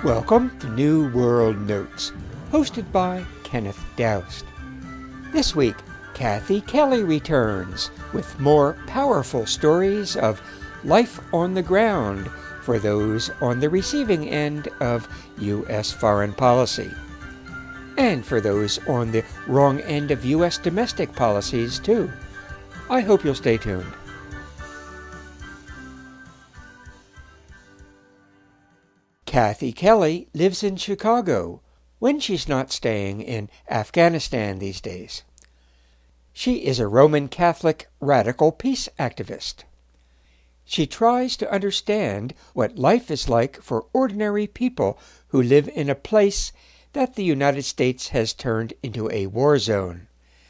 Welcome to New World Notes, hosted by Kenneth Doust. This week, Kathy Kelly returns with more powerful stories of life on the ground for those on the receiving end of U.S. foreign policy, and for those on the wrong end of U.S. domestic policies, too. I hope you'll stay tuned. Kathy Kelly lives in Chicago when she's not staying in Afghanistan these days. She is a Roman Catholic radical peace activist. She tries to understand what life is like for ordinary people who live in a place that the United States has turned into a war zone.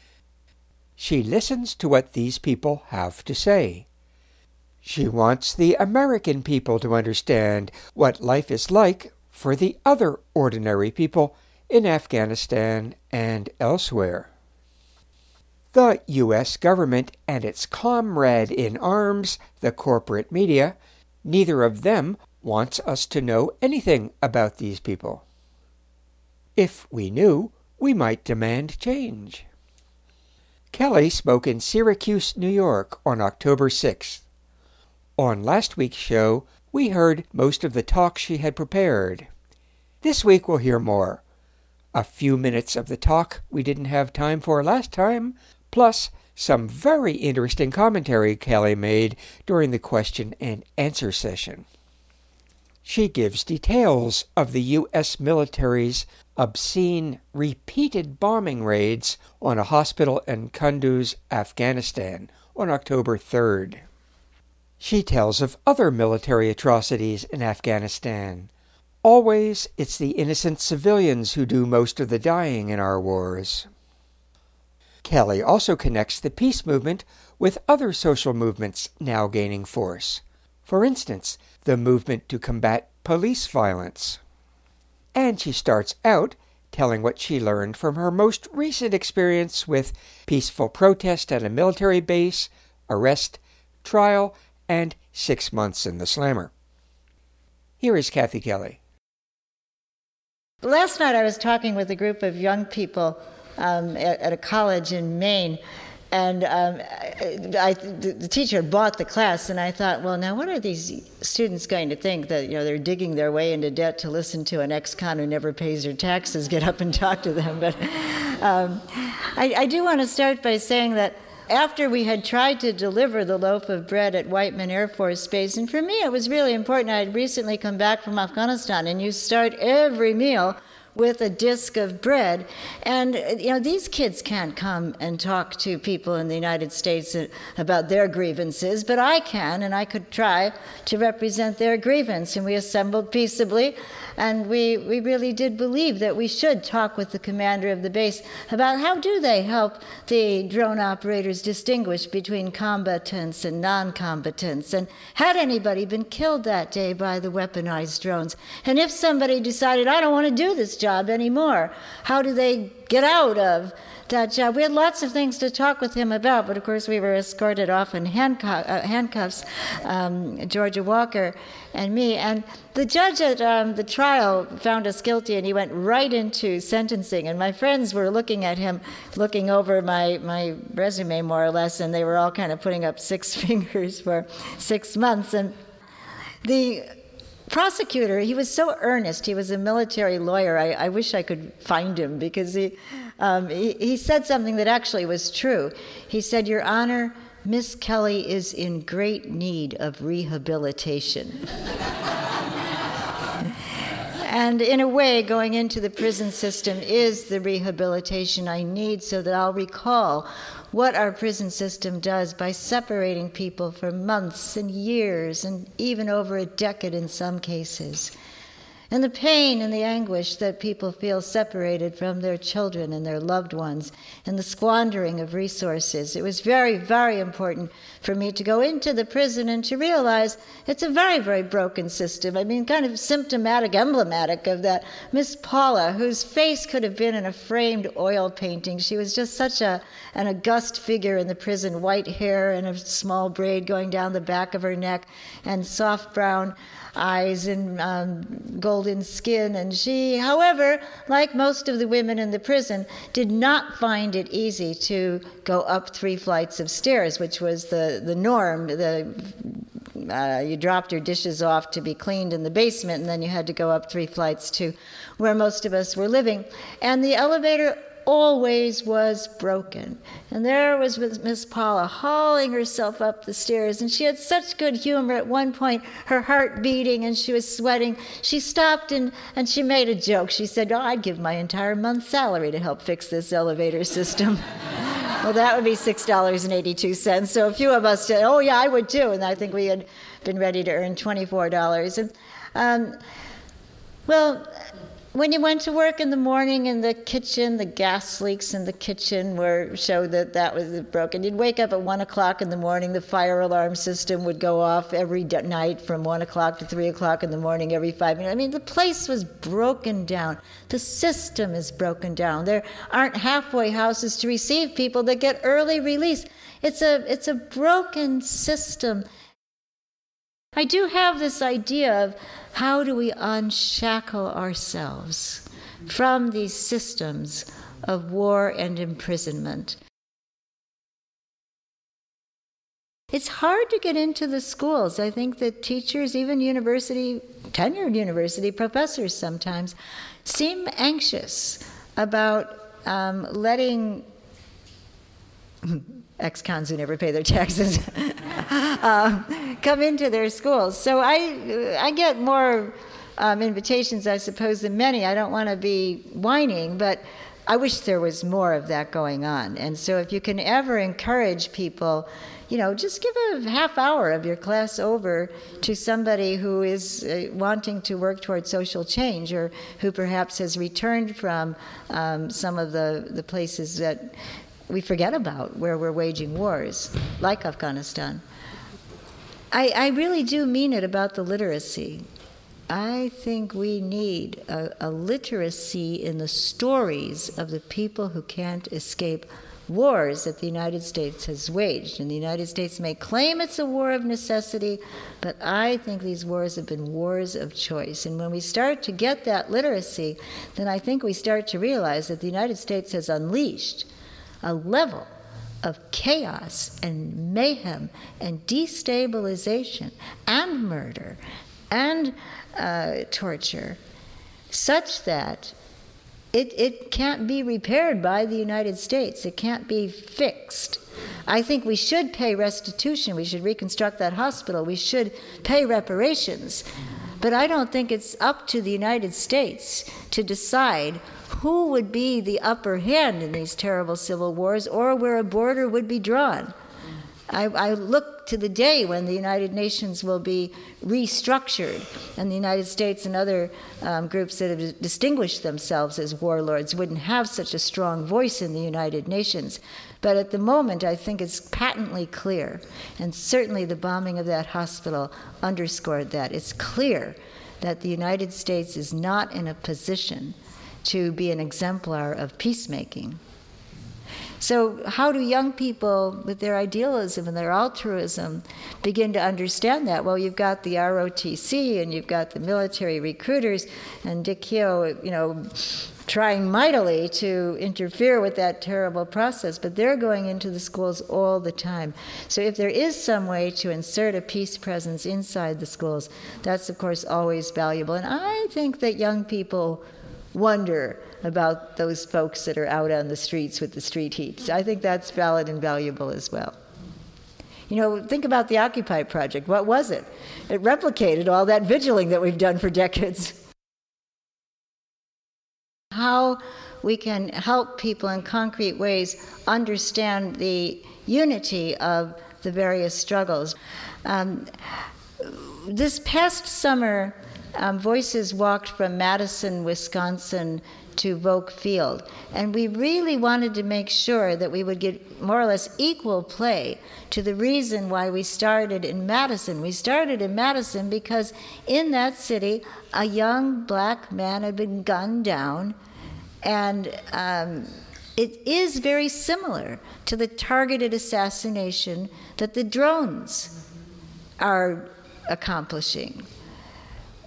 She listens to what these people have to say. She wants the American people to understand what life is like for the other ordinary people in Afghanistan and elsewhere. The U.S. government and its comrade in arms, the corporate media, neither of them wants us to know anything about these people. If we knew, we might demand change. Kelly spoke in Syracuse, New York on October 6th. On last week's show, we heard most of the talk she had prepared. This week we'll hear more. A few minutes of the talk we didn't have time for last time, plus some very interesting commentary Kelly made during the question and answer session. She gives details of the U.S. military's obscene, repeated bombing raids on a hospital in Kunduz, Afghanistan, on October 3rd. She tells of other military atrocities in Afghanistan. Always, it's the innocent civilians who do most of the dying in our wars. Kelly also connects the peace movement with other social movements now gaining force. For instance, the movement to combat police violence. And she starts out telling what she learned from her most recent experience with peaceful protest at a military base, arrest, trial, and 6 months in the slammer. Here is Kathy Kelly. Last night I was talking with a group of young people at a college in Maine, and the teacher bought the class, and I thought, well, now what are these students going to think, that they're digging their way into debt to listen to an ex-con who never pays their taxes get up and talk to them? But I do want to start by saying that after we had tried to deliver the loaf of bread at Whiteman Air Force Base, and for me it was really important. I had recently come back from Afghanistan, and you start every meal with a disc of bread. And, these kids can't come and talk to people in the United States about their grievances, but I can, and I could try to represent their grievance. And we assembled peaceably, and we really did believe that we should talk with the commander of the base about how do they help the drone operators distinguish between combatants and non-combatants, and had anybody been killed that day by the weaponized drones? And if somebody decided, I don't want to do this job anymore, how do they get out of that job? We had lots of things to talk with him about, but of course we were escorted off in handcuffs, Georgia Walker and me. And the judge at the trial found us guilty, and he went right into sentencing. And my friends were looking at him, looking over my resume more or less, and they were all kind of putting up 6 fingers for 6 months. And the prosecutor, he was so earnest. He was a military lawyer. I wish I could find him, because he said something that actually was true. He said, Your Honor, Miss Kelly is in great need of rehabilitation. And in a way, going into the prison system is the rehabilitation I need, so that I'll recall what our prison system does by separating people for months and years, and even over a decade in some cases. And the pain and the anguish that people feel separated from their children and their loved ones, and the squandering of resources. It was very, very important for me to go into the prison and to realize it's a very, very broken system. I mean, kind of symptomatic, emblematic of that. Miss Paula, whose face could have been in a framed oil painting. She was just such an august figure in the prison, white hair and a small braid going down the back of her neck, and soft brown eyes and gold golden skin. And she, however, like most of the women in the prison, did not find it easy to go up 3 flights of stairs, which was the norm. You dropped your dishes off to be cleaned in the basement, and then you had to go up 3 flights to where most of us were living. And the elevator always was broken. And there was Miss Paula hauling herself up the stairs, and she had such good humor. At one point, her heart beating and she was sweating. She stopped and she made a joke. She said, "Oh, I'd give my entire month's salary to help fix this elevator system." Well, that would be $6.82. So a few of us said, "Oh, yeah, I would too." And I think we had been ready to earn $24. And, well, when you went to work in the morning in the kitchen, the gas leaks in the kitchen showed that was broken. You'd wake up at 1 o'clock in the morning. The fire alarm system would go off every night from 1 o'clock to 3 o'clock in the morning every 5 minutes. I mean, the place was broken down. The system is broken down. There aren't halfway houses to receive people that get early release. It's a broken system. I do have this idea of how do we unshackle ourselves from these systems of war and imprisonment. It's hard to get into the schools. I think that teachers, even tenured university professors sometimes, seem anxious about letting ex-cons who never pay their taxes come into their schools. So I get more invitations, I suppose, than many. I don't want to be whining, but I wish there was more of that going on. And so if you can ever encourage people, just give a half hour of your class over to somebody who is wanting to work toward social change, or who perhaps has returned from some of the places that we forget about where we're waging wars, like Afghanistan. I really do mean it about the literacy. I think we need a literacy in the stories of the people who can't escape wars that the United States has waged. And the United States may claim it's a war of necessity, but I think these wars have been wars of choice. And when we start to get that literacy, then I think we start to realize that the United States has unleashed a level of chaos and mayhem and destabilization and murder and torture, such that it can't be repaired by the United States. It can't be fixed. I think we should pay restitution. We should reconstruct that hospital. We should pay reparations. But I don't think it's up to the United States to decide who would be the upper hand in these terrible civil wars, or where a border would be drawn. I look to the day when the United Nations will be restructured, and the United States and other groups that have distinguished themselves as warlords wouldn't have such a strong voice in the United Nations. But at the moment, I think it's patently clear, and certainly the bombing of that hospital underscored that. It's clear that the United States is not in a position to be an exemplar of peacemaking. So how do young people, with their idealism and their altruism, begin to understand that? Well, you've got the ROTC, and you've got the military recruiters, and Dick Keogh, trying mightily to interfere with that terrible process, but they're going into the schools all the time. So if there is some way to insert a peace presence inside the schools, that's, of course, always valuable. And I think that young people wonder about those folks that are out on the streets with the street heat. I think that's valid and valuable as well. Think about the Occupy project. What was it? It replicated all that vigiling that we've done for decades. How we can help people in concrete ways understand the unity of the various struggles. This past summer, Voices walked from Madison, Wisconsin to Volk Field, and we really wanted to make sure that we would get more or less equal play to the reason why we started in Madison. We started in Madison because in that city, a young black man had been gunned down, and it is very similar to the targeted assassination that the drones are accomplishing.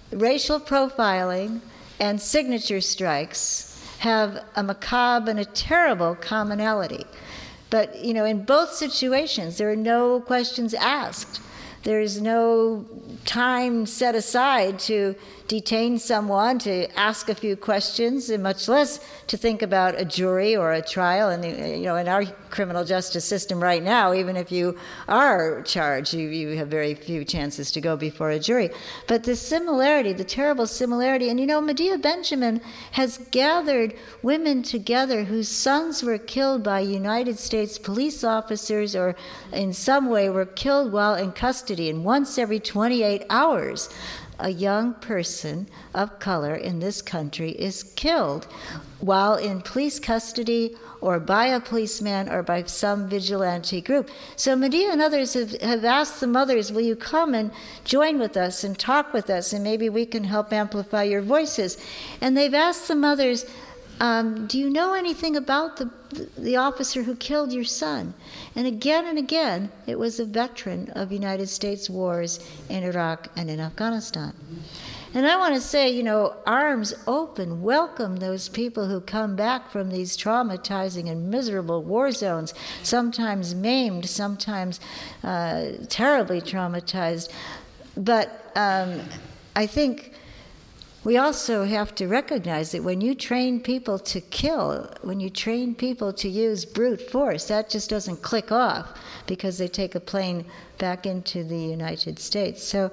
racial profiling and signature strikes have a macabre and a terrible commonality. But, in both situations, there are no questions asked. There is no time set aside to detain someone, to ask a few questions, and much less to think about a jury or a trial. And, in our criminal justice system right now, even if you are charged, you have very few chances to go before a jury. But the similarity, the terrible similarity, and Medea Benjamin has gathered women together whose sons were killed by United States police officers or in some way were killed while in custody, and once every 28 hours, a young person of color in this country is killed while in police custody or by a policeman or by some vigilante group. So Medea and others have asked the mothers, will you come and join with us and talk with us, and maybe we can help amplify your voices. And they've asked the mothers, do you know anything about the officer who killed your son? And again, it was a veteran of United States wars in Iraq and in Afghanistan. And I want to say, arms open, welcome those people who come back from these traumatizing and miserable war zones, sometimes maimed, sometimes terribly traumatized. But I think we also have to recognize that when you train people to kill, when you train people to use brute force, that just doesn't click off because they take a plane back into the United States. So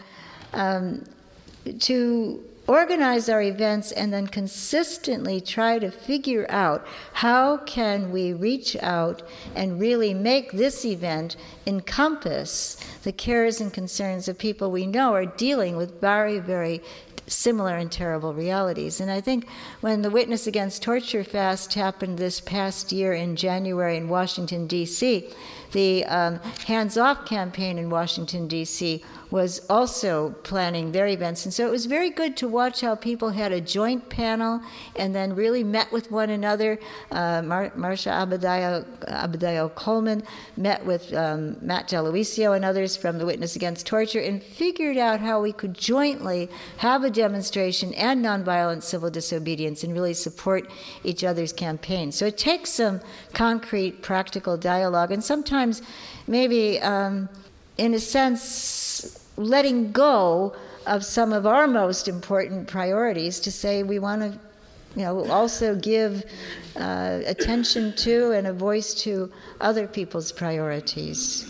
to organize our events and then consistently try to figure out how can we reach out and really make this event encompass the cares and concerns of people we know are dealing with very, very similar and terrible realities. And I think when the Witness Against Torture Fast happened this past year in January in Washington, D.C., the Hands Off campaign in Washington, D.C. was also planning their events. And so it was very good to watch how people had a joint panel and then really met with one another. Marsha Abadayo Coleman met with Matt DeLuisio and others from the Witness Against Torture and figured out how we could jointly have a demonstration and nonviolent civil disobedience and really support each other's campaigns. So it takes some concrete, practical dialogue, and sometimes maybe, in a sense, letting go of some of our most important priorities to say we want to, also give attention to and a voice to other people's priorities.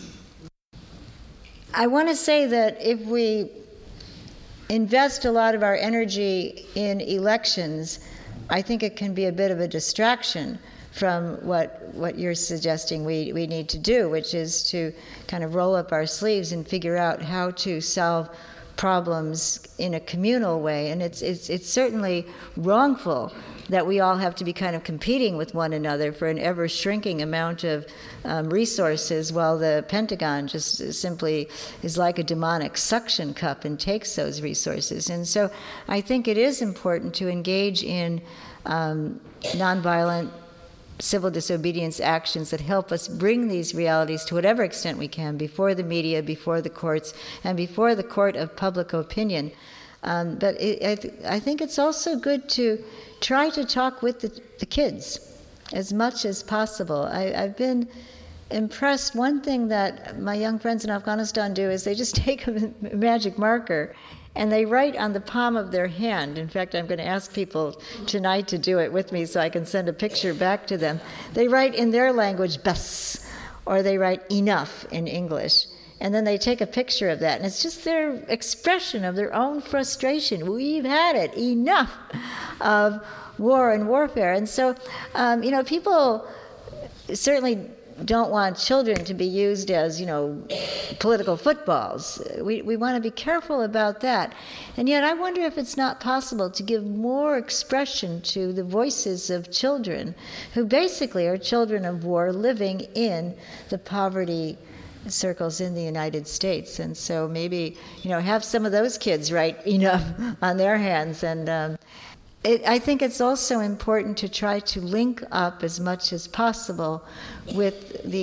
I want to say that if we invest a lot of our energy in elections, I think it can be a bit of a distraction from what you're suggesting we need to do, which is to kind of roll up our sleeves and figure out how to solve problems in a communal way. And it's certainly wrongful that we all have to be kind of competing with one another for an ever-shrinking amount of resources, while the Pentagon just simply is like a demonic suction cup and takes those resources. And so I think it is important to engage in nonviolent civil disobedience actions that help us bring these realities to whatever extent we can before the media, before the courts, and before the court of public opinion. But I think it's also good to try to talk with the kids as much as possible. I've been impressed. One thing that my young friends in Afghanistan do is they just take a magic marker and they write on the palm of their hand. In fact, I'm going to ask people tonight to do it with me so I can send a picture back to them. They write in their language, bas, or they write enough in English. And then they take a picture of that. And it's just their expression of their own frustration. We've had it, enough of war and warfare. And so, people certainly don't want children to be used as, political footballs. We want to be careful about that. And yet I wonder if it's not possible to give more expression to the voices of children who basically are children of war living in the poverty circles in the United States. And so maybe, have some of those kids write enough on their hands. And I think it's also important to try to link up as much as possible with the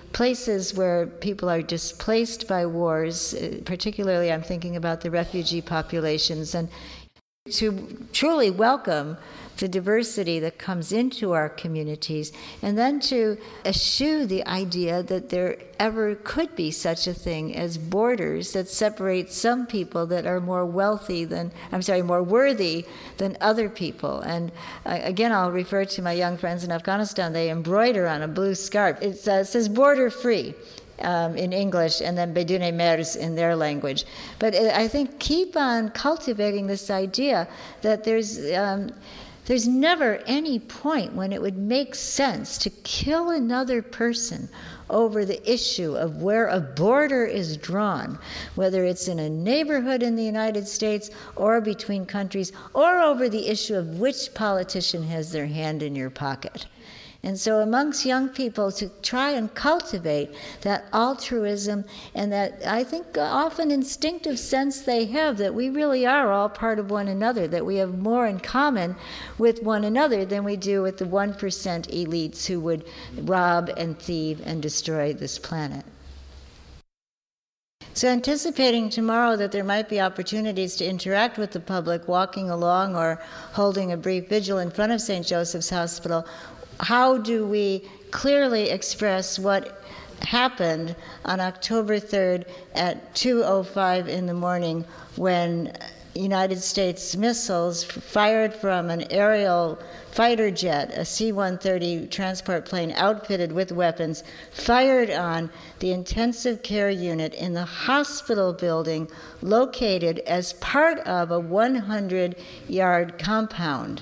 places where people are displaced by wars, particularly I'm thinking about the refugee populations, and to truly welcome the diversity that comes into our communities, and then to eschew the idea that there ever could be such a thing as borders that separate some people that are more worthy than other people. And again, I'll refer to my young friends in Afghanistan. They embroider on a blue scarf. It says border free. In English, and then Bedune Mers in their language. But I think keep on cultivating this idea that there's never any point when it would make sense to kill another person over the issue of where a border is drawn, whether it's in a neighborhood in the United States or between countries, or over the issue of which politician has their hand in your pocket. And so amongst young people, to try and cultivate that altruism and that, I think, often instinctive sense they have that we really are all part of one another, that we have more in common with one another than we do with the 1% elites who would rob and thieve and destroy this planet. So anticipating tomorrow that there might be opportunities to interact with the public, walking along or holding a brief vigil in front of St. Joseph's Hospital, how do we clearly express what happened on October 3rd at 2:05 in the morning when United States missiles fired from an aerial fighter jet, a C-130 transport plane outfitted with weapons, fired on the intensive care unit in the hospital building located as part of a 100-yard compound.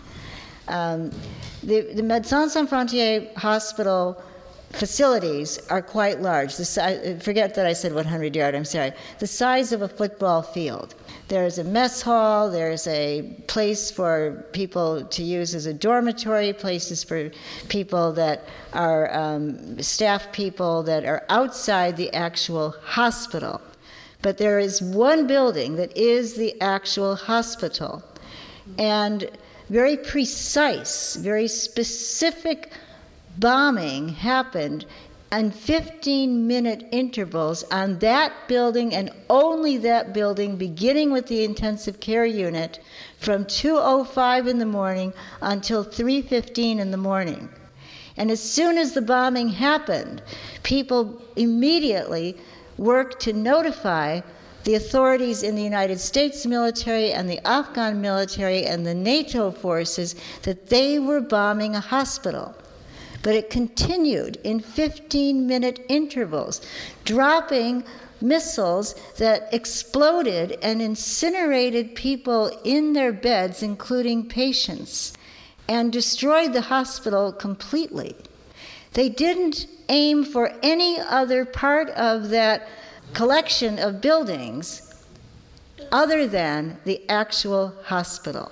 The Médecins Sans Frontières hospital facilities are quite large. Forget that I said 100-yard, I'm sorry. The size of a football field. There's a mess hall, there's a place for people to use as a dormitory, places for people that are staff people that are outside the actual hospital. But there is one building that is the actual hospital. And very precise, very specific bombing happened in 15-minute intervals on that building and only that building, beginning with the intensive care unit from 2:05 in the morning until 3:15 in the morning. And as soon as the bombing happened, people immediately worked to notify the authorities in the United States military and the Afghan military and the NATO forces that they were bombing a hospital. But it continued in 15-minute intervals, dropping missiles that exploded and incinerated people in their beds, including patients, and destroyed the hospital completely. They didn't aim for any other part of that collection of buildings other than the actual hospital.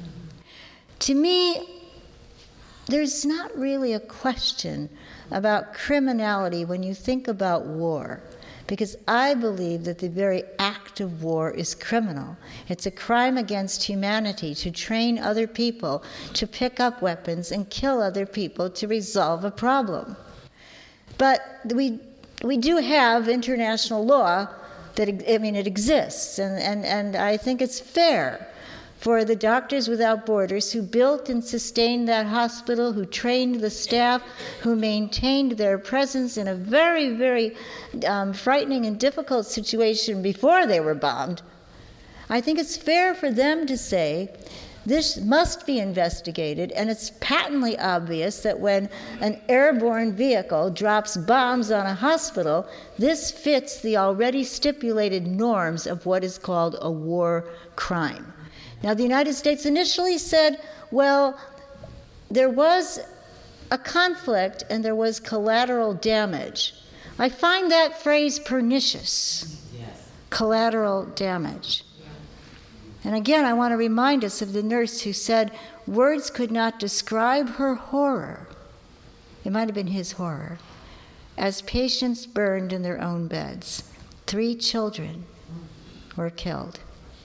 To me, there's not really a question about criminality when you think about war, because I believe that the very act of war is criminal. It's a crime against humanity to train other people to pick up weapons and kill other people to resolve a problem. But we do have international law that, it exists, and I think it's fair for the Doctors Without Borders, who built and sustained that hospital, who trained the staff, who maintained their presence in a very, very frightening and difficult situation before they were bombed. I think it's fair for them to say, this must be investigated, and it's patently obvious that when an airborne vehicle drops bombs on a hospital, this fits the already stipulated norms of what is called a war crime. Now, the United States initially said, well, there was a conflict and there was collateral damage. I find that phrase pernicious. Yes. Collateral damage. And again, I want to remind us of the nurse who said words could not describe her horror. It might have been his horror. As patients burned in their own beds, 3 children were killed.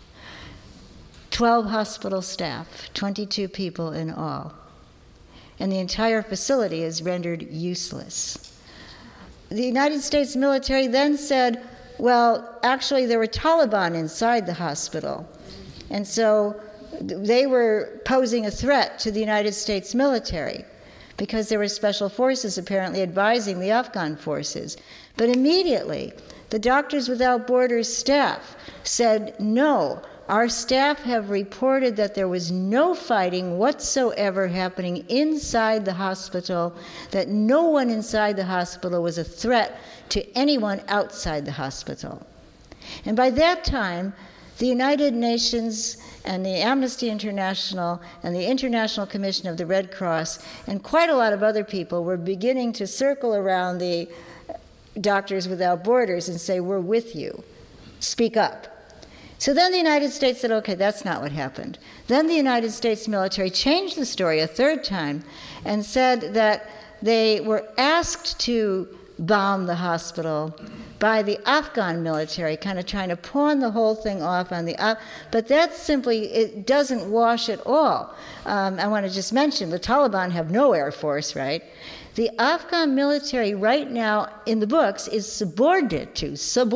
12 hospital staff, 22 people in all. And the entire facility is rendered useless. the United States military then said, well, actually there were Taliban inside the hospital. And so they were posing a threat to the United States military because there were special forces apparently advising the Afghan forces. But immediately, the Doctors Without Borders staff said, no, our staff have reported that there was no fighting whatsoever happening inside the hospital, that no one inside the hospital was a threat to anyone outside the hospital. And by that time, the United Nations and the Amnesty International and the International Commission of the Red Cross and quite a lot of other people were beginning to circle around the Doctors Without Borders and say, we're with you, speak up. So then the United States said, okay, that's not what happened. Then the United States military changed the story a third time and said that they were asked to bomb the hospital by the Afghan military, kind of trying to pawn the whole thing off on the but that simply, it doesn't wash at all. I want to just mention, the Taliban have no air force, right? The Afghan military right now in the books is subordinate to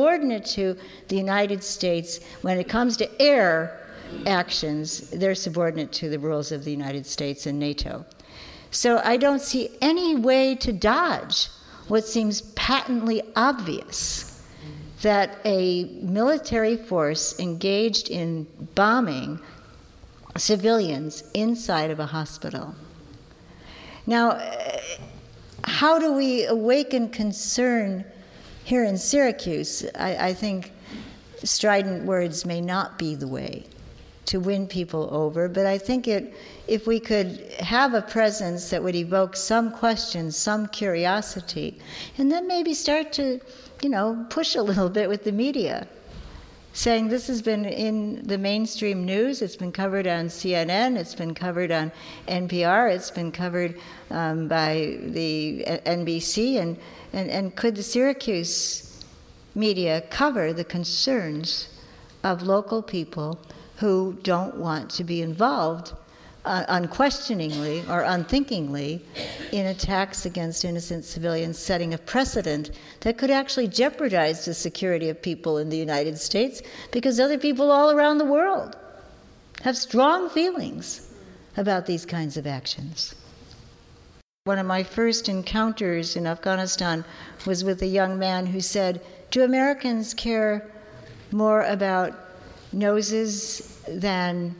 the United States. When it comes to air actions, they're subordinate to the rules of the United States and NATO. So I don't see any way to dodge what seems patently obvious, that a military force engaged in bombing civilians inside of a hospital. Now, how do we awaken concern here in Syracuse? I think strident words may not be the way to win people over, but I think if we could have a presence that would evoke some questions, some curiosity, and then maybe start to, push a little bit with the media, saying this has been in the mainstream news, it's been covered on CNN, it's been covered on NPR, it's been covered by the NBC, and could the Syracuse media cover the concerns of local people who don't want to be involved unquestioningly or unthinkingly in attacks against innocent civilians, setting a precedent that could actually jeopardize the security of people in the United States, because other people all around the world have strong feelings about these kinds of actions. One of my first encounters in Afghanistan was with a young man who said, do Americans care more about noses than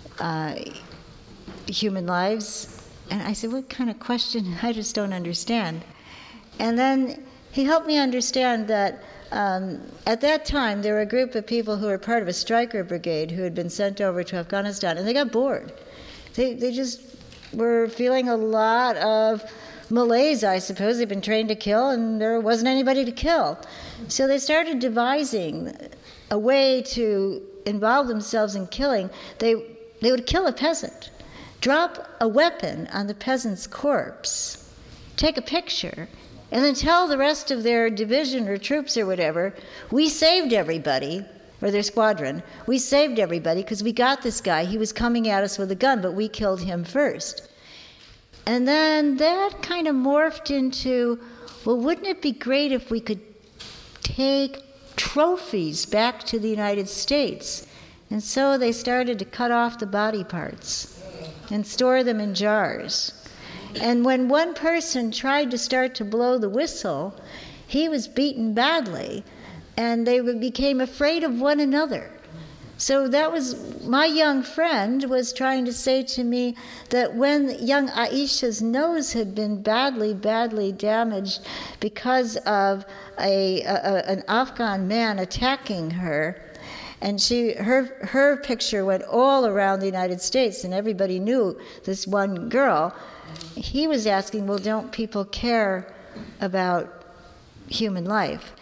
human lives? And I said, what kind of question? I just don't understand. And then he helped me understand that at that time there were a group of people who were part of a striker brigade who had been sent over to Afghanistan, and they got bored. They just were feeling a lot of malaise, I suppose. They'd been trained to kill, and there wasn't anybody to kill. So they started devising a way to involve themselves in killing. They would kill a peasant, drop a weapon on the peasant's corpse, take a picture, and then tell the rest of their division or troops or whatever, we saved everybody, or their squadron, we saved everybody because we got this guy. He was coming at us with a gun, but we killed him first. And then that kind of morphed into, well, wouldn't it be great if we could take trophies back to the United States? And so they started to cut off the body parts and store them in jars. And when one person tried to start to blow the whistle, he was beaten badly, and they became afraid of one another. So that was, my young friend was trying to say to me that when young Aisha's nose had been badly damaged because of an Afghan man attacking her, and her picture went all around the United States, and everybody knew this one girl. He was asking, well, don't people care about human life?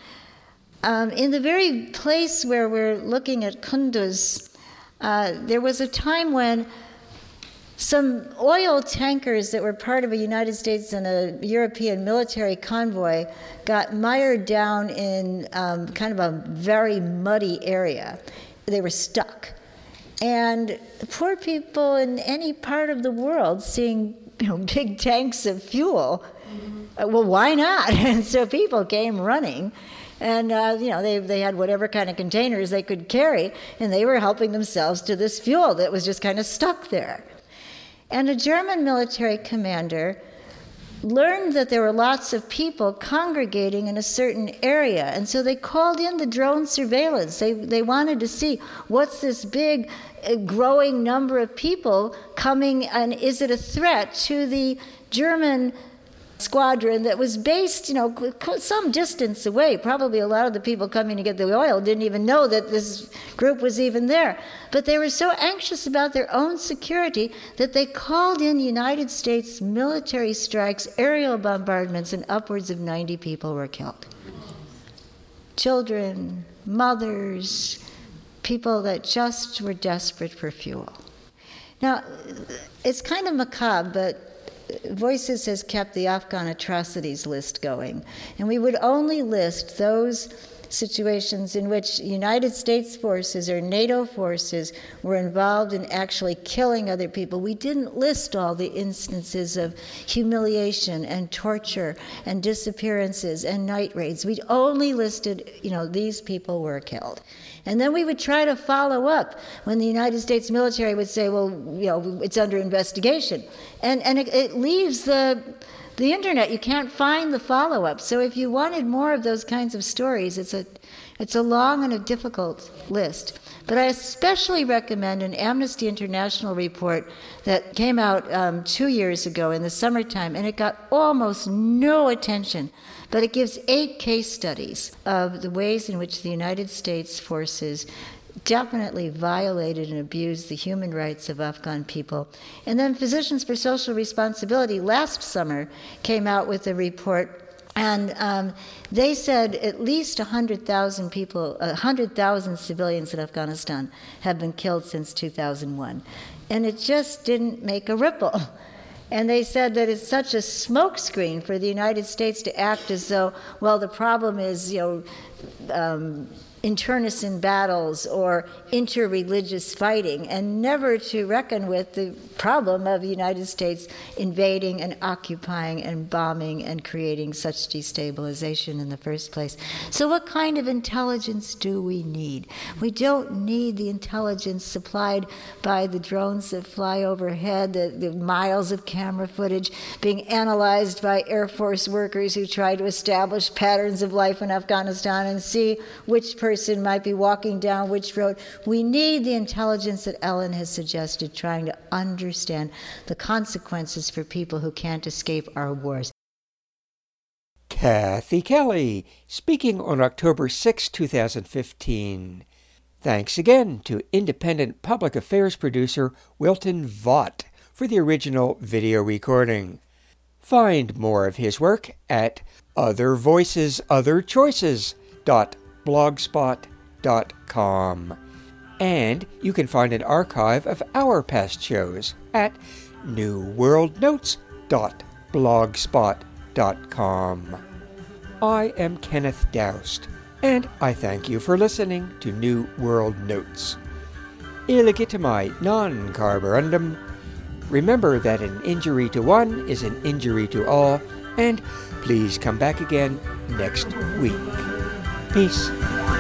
In the very place where we're looking at Kunduz, there was a time when some oil tankers that were part of a United States and a European military convoy got mired down in kind of a very muddy area. They were stuck. And poor people in any part of the world, seeing big tanks of fuel Well, why not? And so people came running. And, they had whatever kind of containers they could carry, and they were helping themselves to this fuel that was just kind of stuck there. And a German military commander learned that there were lots of people congregating in a certain area, and so they called in the drone surveillance. They wanted to see, what's this big growing number of people coming, and is it a threat to the German squadron that was based, some distance away. Probably a lot of the people coming to get the oil didn't even know that this group was even there. But they were so anxious about their own security that they called in United States military strikes, aerial bombardments, and upwards of 90 people were killed. Children, mothers, people that just were desperate for fuel. Now, it's kind of macabre, but Voices has kept the Afghan atrocities list going, and we would only list those situations in which United States forces or NATO forces were involved in actually killing other people. We didn't list all the instances of humiliation and torture and disappearances and night raids. We only listed, these people were killed. And then we would try to follow up when the United States military would say, well, it's under investigation. And it leaves the internet. You can't find the follow-up. So if you wanted more of those kinds of stories, it's a long and a difficult list. But I especially recommend an Amnesty International report that came out 2 years ago in the summertime, and it got almost no attention. But it gives 8 case studies of the ways in which the United States forces definitely violated and abused the human rights of Afghan people. And then Physicians for Social Responsibility last summer came out with a report, and they said at least 100,000 people, 100,000 civilians in Afghanistan have been killed since 2001. And it just didn't make a ripple. And they said that it's such a smokescreen for the United States to act as though, well, the problem is, internecine battles or interreligious fighting, and never to reckon with the problem of the United States invading and occupying and bombing and creating such destabilization in the first place. So what kind of intelligence do we need? We don't need the intelligence supplied by the drones that fly overhead, the miles of camera footage being analyzed by Air Force workers who try to establish patterns of life in Afghanistan and see which person might be walking down which road. We need the intelligence that Ellen has suggested, trying to understand the consequences for people who can't escape our wars. Kathy Kelly, speaking on October 6, 2015. Thanks again to independent public affairs producer Wilton Vaught for the original video recording. Find more of his work at othervoicesotherchoices.blogspot.com. And you can find an archive of our past shows at newworldnotes.blogspot.com. I am Kenneth Doust, and I thank you for listening to New World Notes. Illegitimate non carborundum. Remember that an injury to one is an injury to all, and please come back again next week. Peace.